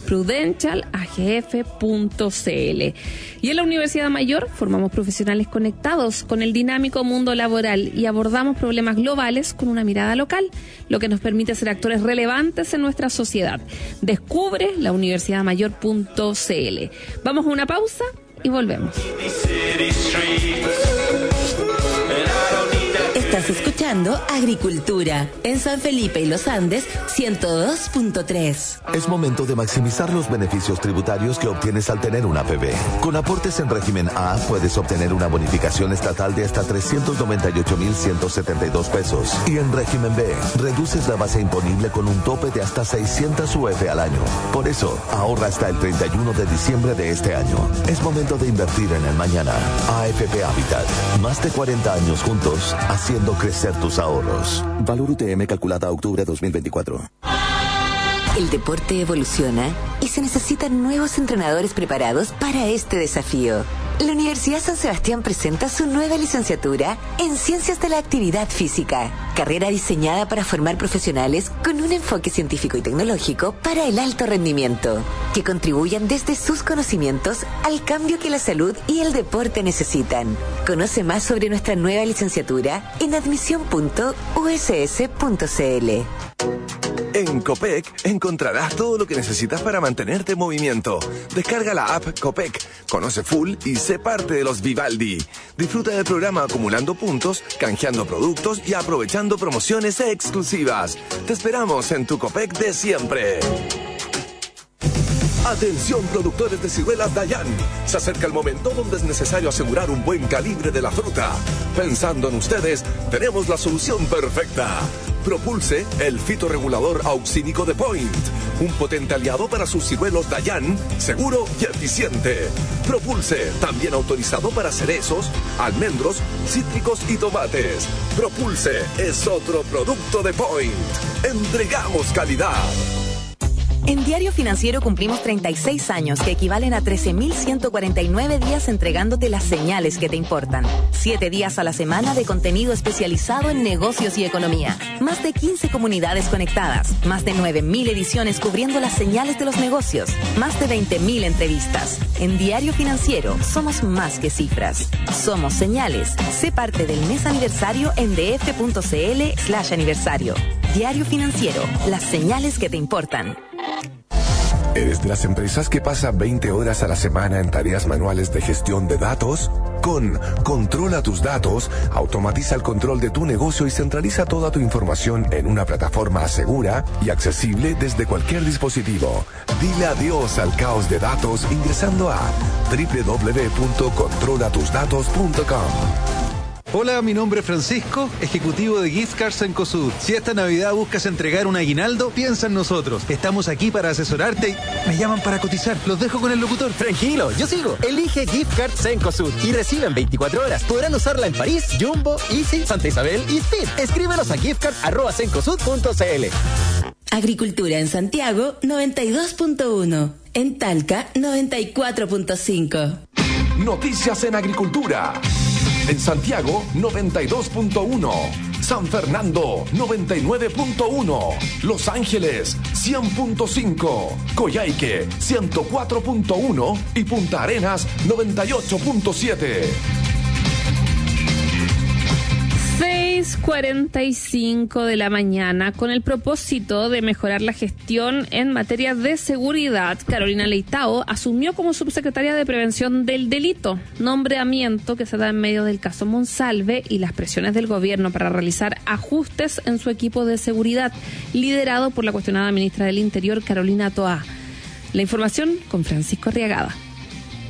prudentialagf.cl. Y en la Universidad Mayor formamos profesionales conectados con el dinámico mundo laboral y abordamos problemas globales con una mirada local, lo que nos permite ser actores relevantes en nuestra sociedad. Descubre launiversidadmayor.cl. Vamos a una pausa y volvemos. Estás escuchando Agricultura en San Felipe y Los Andes 102.3. Es momento de maximizar los beneficios tributarios que obtienes al tener una APB. Con aportes en régimen A puedes obtener una bonificación estatal de hasta 398.172 pesos. Y en régimen B reduces la base imponible con un tope de hasta 600 UF al año. Por eso, ahorra hasta el 31 de diciembre de este año. Es momento de invertir en el mañana. AFP Habitat. Más de 40 años juntos, haciendo crecer tus ahorros. Valor UTM calculada a octubre 2024. El deporte evoluciona y se necesitan nuevos entrenadores preparados para este desafío. La Universidad San Sebastián presenta su nueva licenciatura en Ciencias de la Actividad Física, carrera diseñada para formar profesionales con un enfoque científico y tecnológico para el alto rendimiento, que contribuyan desde sus conocimientos al cambio que la salud y el deporte necesitan. Conoce más sobre nuestra nueva licenciatura en admisión.uss.cl. En Copec encontrarás todo lo que necesitas para mantenerte en movimiento. Descarga la app Copec, conoce full y sé parte de los Vivaldi. Disfruta del programa acumulando puntos, canjeando productos y aprovechando promociones exclusivas. Te esperamos en tu Copec de siempre. Atención productores de ciruelas Dayan. Se acerca el momento donde es necesario asegurar un buen calibre de la fruta. Pensando en ustedes, tenemos la solución perfecta. Propulse, el fitorregulador auxínico de Point. Un potente aliado para sus ciruelos Dayan, seguro y eficiente. Propulse, también autorizado para cerezos, almendros, cítricos y tomates. Propulse es otro producto de Point. Entregamos calidad. En Diario Financiero cumplimos 36 años, que equivalen a 13.149 días entregándote las señales que te importan. 7 días a la semana de contenido especializado en negocios y economía. Más de 15 comunidades conectadas. Más de 9.000 ediciones cubriendo las señales de los negocios. Más de 20.000 entrevistas. En Diario Financiero somos más que cifras. Somos señales. Sé parte del mes aniversario en df.cl/aniversario. Diario Financiero. Las señales que te importan. ¿Eres de las empresas que pasa 20 horas a la semana en tareas manuales de gestión de datos? Con Controla tus datos, automatiza el control de tu negocio y centraliza toda tu información en una plataforma segura y accesible desde cualquier dispositivo. Dile adiós al caos de datos ingresando a www.controlatusdatos.com. Hola, mi nombre es Francisco, ejecutivo de Gift Cards en COSUD. Si esta Navidad buscas entregar un aguinaldo, piensa en nosotros. Estamos aquí para asesorarte y me llaman para cotizar. Los dejo con el locutor. Tranquilo, yo sigo. Elige Gift Cards en COSUD y recibe en 24 horas. Podrán usarla en París, Jumbo, Easy, Santa Isabel y Speed. Escríbenos a giftcards@cencosud.cl. Agricultura en Santiago 92.1. En Talca 94.5. Noticias en Agricultura. En Santiago, 92.1. San Fernando, 99.1. Los Ángeles, 100.5. Coyhaique, 104.1. Y Punta Arenas, 98.7. 6:45 de la mañana. Con el propósito de mejorar la gestión en materia de seguridad, Carolina Leitao asumió como subsecretaria de Prevención del Delito, nombramiento que se da en medio del caso Monsalve y las presiones del gobierno para realizar ajustes en su equipo de seguridad, liderado por la cuestionada ministra del Interior, Carolina Toá. La información con Francisco Arriagada.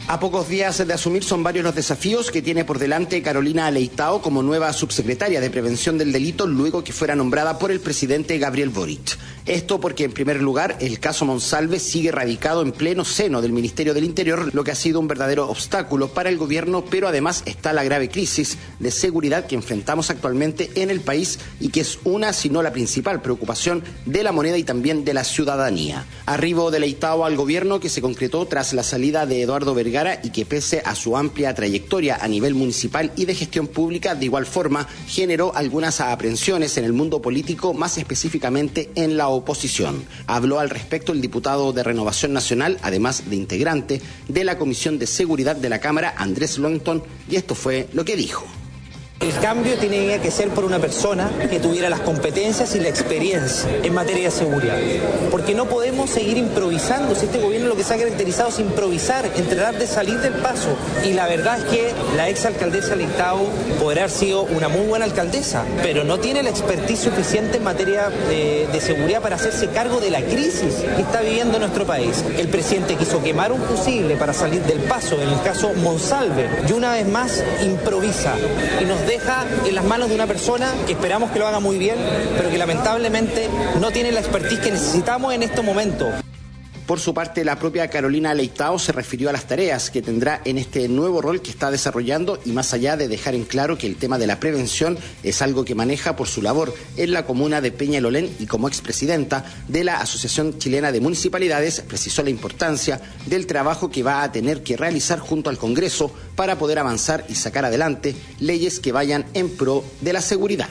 A pocos días de asumir, son varios los desafíos que tiene por delante Carolina Leitao como nueva subsecretaria de Prevención del Delito, luego que fuera nombrada por el presidente Gabriel Boric. Esto porque, en primer lugar, el caso Monsalve sigue radicado en pleno seno del Ministerio del Interior, lo que ha sido un verdadero obstáculo para el gobierno, pero además está la grave crisis de seguridad que enfrentamos actualmente en el país y que es una, si no la principal preocupación de la moneda y también de la ciudadanía. Arribo de Leitao al gobierno que se concretó tras la salida de Eduardo Vergara y que, pese a su amplia trayectoria a nivel municipal y de gestión pública, de igual forma generó algunas aprehensiones en el mundo político, más específicamente en la oposición. Habló al respecto el diputado de Renovación Nacional, además de integrante de la Comisión de Seguridad de la Cámara, Andrés Longton, y esto fue lo que dijo. El cambio tenía que ser por una persona que tuviera las competencias y la experiencia en materia de seguridad. Porque no podemos seguir improvisando. Si este gobierno lo que se ha caracterizado es improvisar, en tratar de salir del paso. Y la verdad es que la exalcaldesa Leitao podrá haber sido una muy buena alcaldesa, pero no tiene la expertise suficiente en materia de seguridad para hacerse cargo de la crisis que está viviendo nuestro país. El presidente quiso quemar un fusible para salir del paso, en el caso Monsalve, y una vez más improvisa y nos deja en las manos de una persona que esperamos que lo haga muy bien, pero que lamentablemente no tiene la expertise que necesitamos en estos momentos. Por su parte, la propia Carolina Leitao se refirió a las tareas que tendrá en este nuevo rol que está desarrollando y, más allá de dejar en claro que el tema de la prevención es algo que maneja por su labor en la comuna de Peñalolén y como expresidenta de la Asociación Chilena de Municipalidades, precisó la importancia del trabajo que va a tener que realizar junto al Congreso para poder avanzar y sacar adelante leyes que vayan en pro de la seguridad.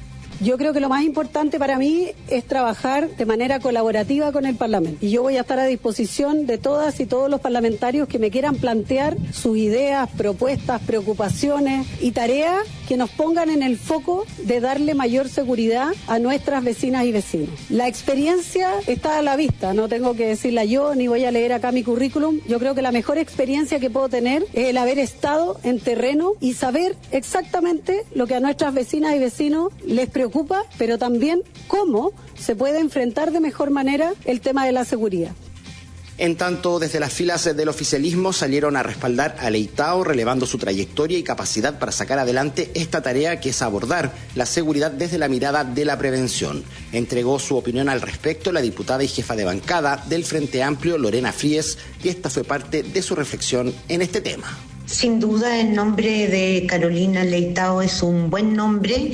Yo creo que lo más importante para mí es trabajar de manera colaborativa con el Parlamento. Y yo voy a estar a disposición de todas y todos los parlamentarios que me quieran plantear sus ideas, propuestas, preocupaciones y tareas que nos pongan en el foco de darle mayor seguridad a nuestras vecinas y vecinos. La experiencia está a la vista, no tengo que decirla yo, ni voy a leer acá mi currículum. Yo creo que la mejor experiencia que puedo tener es el haber estado en terreno y saber exactamente lo que a nuestras vecinas y vecinos les preocupa, pero también cómo se puede enfrentar de mejor manera el tema de la seguridad. En tanto, desde las filas del oficialismo salieron a respaldar a Leitao, relevando su trayectoria y capacidad para sacar adelante esta tarea que es abordar la seguridad desde la mirada de la prevención. Entregó su opinión al respecto la diputada y jefa de bancada del Frente Amplio, Lorena Fries, y esta fue parte de su reflexión en este tema. Sin duda el nombre de Carolina Leitao es un buen nombre,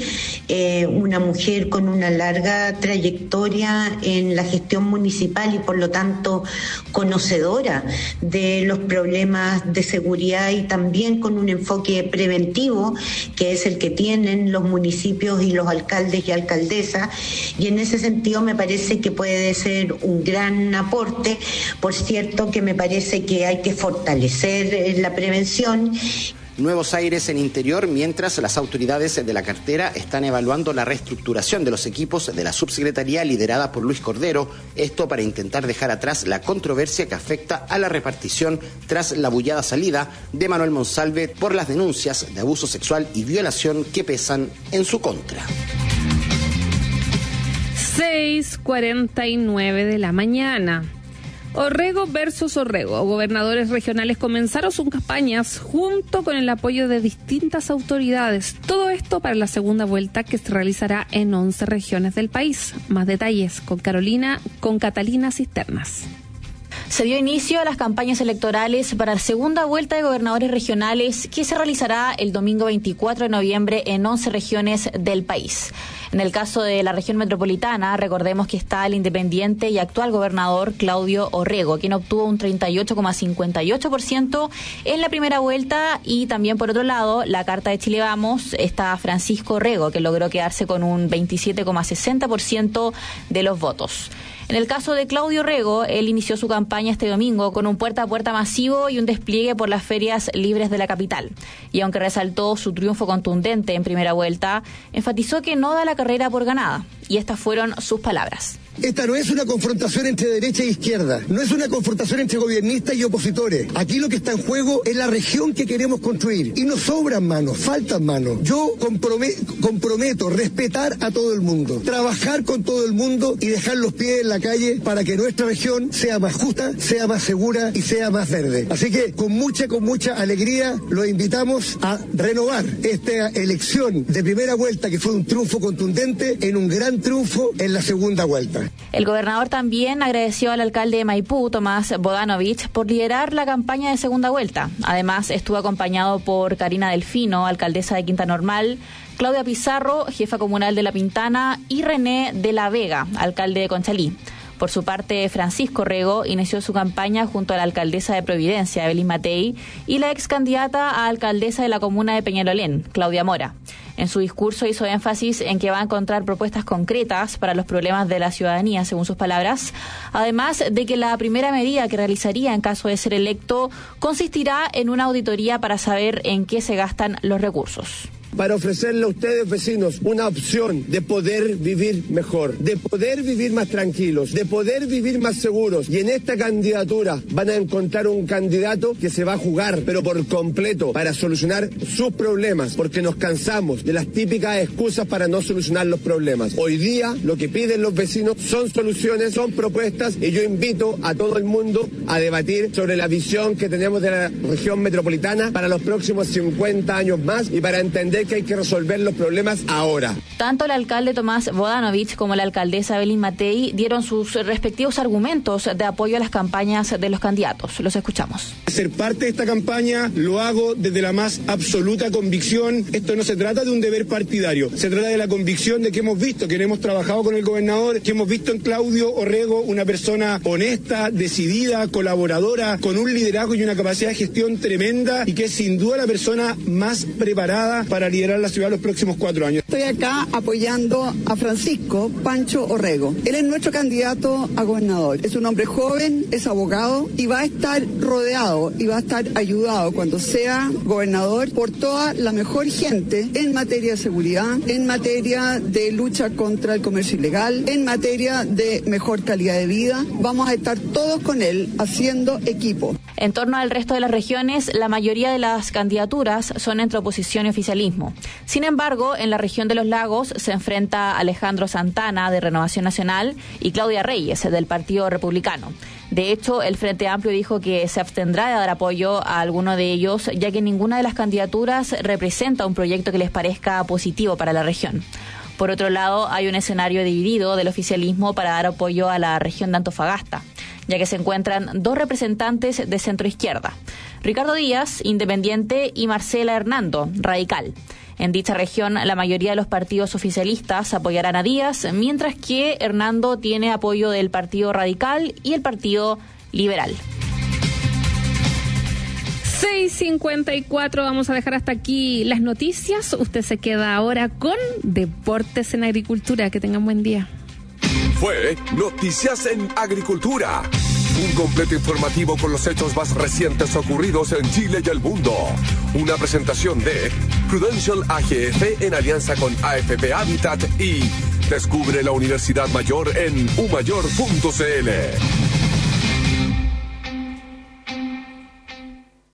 una mujer con una larga trayectoria en la gestión municipal y por lo tanto conocedora de los problemas de seguridad y también con un enfoque preventivo que es el que tienen los municipios y los alcaldes y alcaldesas, y en ese sentido me parece que puede ser un gran aporte. Por cierto que me parece que hay que fortalecer la prevención. Nuevos aires en Interior, mientras las autoridades de la cartera están evaluando la reestructuración de los equipos de la subsecretaría liderada por Luis Cordero, esto para intentar dejar atrás la controversia que afecta a la repartición tras la bullada salida de Manuel Monsalve por las denuncias de abuso sexual y violación que pesan en su contra. 6:49 de la mañana. Orrego versus Orrego. Gobernadores regionales comenzaron sus campañas junto con el apoyo de distintas autoridades. Todo esto para la segunda vuelta que se realizará en 11 regiones del país. Más detalles con Catalina Cisternas. Se dio inicio a las campañas electorales para la segunda vuelta de gobernadores regionales que se realizará el domingo 24 de noviembre en 11 regiones del país. En el caso de la región metropolitana, recordemos que está el independiente y actual gobernador Claudio Orrego, quien obtuvo un 38,58% en la primera vuelta, y también por otro lado, la carta de Chile Vamos está Francisco Orrego, que logró quedarse con un 27,60% de los votos. En el caso de Claudio Orrego, él inició su campaña este domingo con un puerta a puerta masivo y un despliegue por las ferias libres de la capital. Y aunque resaltó su triunfo contundente en primera vuelta, enfatizó que no da la carrera por ganada y estas fueron sus palabras. Esta no es una confrontación entre derecha e izquierda, no es una confrontación entre gobiernistas y opositores. Aquí lo que está en juego es la región que queremos construir. Y nos sobran manos, faltan manos. Yo comprometo respetar a todo el mundo, trabajar con todo el mundo y dejar los pies en la calle para que nuestra región sea más justa, sea más segura y sea más verde. Así que con mucha alegría los invitamos a renovar esta elección de primera vuelta, que fue un triunfo contundente, en un gran triunfo en la segunda vuelta. El gobernador también agradeció al alcalde de Maipú, Tomás Bodanovich, por liderar la campaña de segunda vuelta. Además, estuvo acompañado por Karina Delfino, alcaldesa de Quinta Normal, Claudia Pizarro, jefa comunal de La Pintana, y René de la Vega, alcalde de Conchalí. Por su parte, Francisco Rego inició su campaña junto a la alcaldesa de Providencia, Evelyn Matei, y la ex candidata a alcaldesa de la comuna de Peñalolén, Claudia Mora. En su discurso hizo énfasis en que va a encontrar propuestas concretas para los problemas de la ciudadanía, según sus palabras, además de que la primera medida que realizaría en caso de ser electo consistirá en una auditoría para saber en qué se gastan los recursos. Para ofrecerle a ustedes, vecinos, una opción de poder vivir mejor, de poder vivir más tranquilos, de poder vivir más seguros. Y en esta candidatura van a encontrar un candidato que se va a jugar, pero por completo, para solucionar sus problemas, porque nos cansamos de las típicas excusas para no solucionar los problemas. Hoy día lo que piden los vecinos son soluciones, son propuestas, y yo invito a todo el mundo a debatir sobre la visión que tenemos de la región metropolitana para los próximos 50 años más, y para entender que hay que resolver los problemas ahora. Tanto el alcalde Tomás Bodanovich como la alcaldesa Evelyn Matei dieron sus respectivos argumentos de apoyo a las campañas de los candidatos. Los escuchamos. Ser parte de esta campaña lo hago desde la más absoluta convicción. Esto no se trata de un deber partidario, se trata de la convicción de que hemos visto, que hemos trabajado con el gobernador, que hemos visto en Claudio Orrego una persona honesta, decidida, colaboradora, con un liderazgo y una capacidad de gestión tremenda, y que es sin duda la persona más preparada para liderar la ciudad los próximos 4 años. Estoy acá apoyando a Francisco Pancho Orrego. Él es nuestro candidato a gobernador. Es un hombre joven, es abogado y va a estar rodeado y va a estar ayudado cuando sea gobernador por toda la mejor gente en materia de seguridad, en materia de lucha contra el comercio ilegal, en materia de mejor calidad de vida. Vamos a estar todos con él haciendo equipo. En torno al resto de las regiones, la mayoría de las candidaturas son entre oposición y oficialismo. Sin embargo, en la región de los Lagos se enfrenta Alejandro Santana, de Renovación Nacional, y Claudia Reyes, del Partido Republicano. De hecho, el Frente Amplio dijo que se abstendrá de dar apoyo a alguno de ellos, ya que ninguna de las candidaturas representa un proyecto que les parezca positivo para la región. Por otro lado, hay un escenario dividido del oficialismo para dar apoyo a la región de Antofagasta, ya que se encuentran 2 representantes de centroizquierda, Ricardo Díaz, independiente, y Marcela Hernando, radical. En dicha región, la mayoría de los partidos oficialistas apoyarán a Díaz, mientras que Hernando tiene apoyo del Partido Radical y el Partido Liberal. 6:54, vamos a dejar hasta aquí las noticias. Usted se queda ahora con Deportes en Agricultura. Que tengan buen día. Fue Noticias en Agricultura, un completo informativo con los hechos más recientes ocurridos en Chile y el mundo. Una presentación de Prudential AGF en alianza con AFP Habitat y Descubre la Universidad Mayor en umayor.cl.